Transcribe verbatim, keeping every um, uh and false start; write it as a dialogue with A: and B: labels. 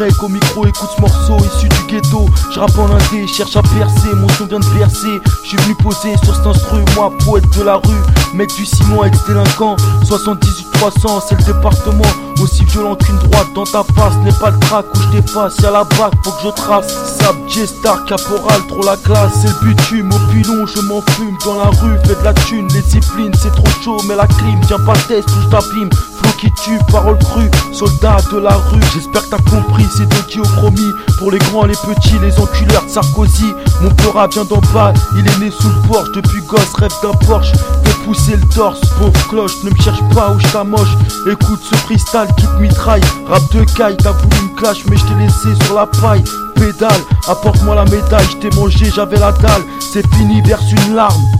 A: break au micro, écoute ce morceau issu du ghetto. Je rappe en indé, cherche à percer, mon son vient de bercer. Je suis venu poser sur cet instru, moi poète de la rue, mec du Simon, ex-délinquant. Soixante-dix-huit trois cents, c'est le département. Aussi violent qu'une droite dans ta face, n'est pas le track où je t'efface. Y'a la bague, faut que je trace. Sab, J-Star, caporal, trop la classe. C'est le bitume, au pilon, je m'en fume dans la rue, fais de la thune. Les disciplines, c'est trop chaud, mais la clim, tiens pas le test où je t'abîme. Flow qui tue, parole crue, soldat de la rue. J'espère que t'as compris, c'est Doki au chromie. Pour les grands, les petits, les enculeurs de Sarkozy. Mon peur vient d'en bas, il est né sous le porche. Depuis gosse, rêve d'un Porsche, fais pousser le torse. Pauvre cloche, ne me cherche pas où je t'amoche. Écoute ce freestyle qui te mitraille. Rap de caille, t'as voulu me clash, mais je t'ai laissé sur la paille. Pédale, apporte-moi la médaille, je t'ai mangé, j'avais la dalle. C'est fini, verse une larme.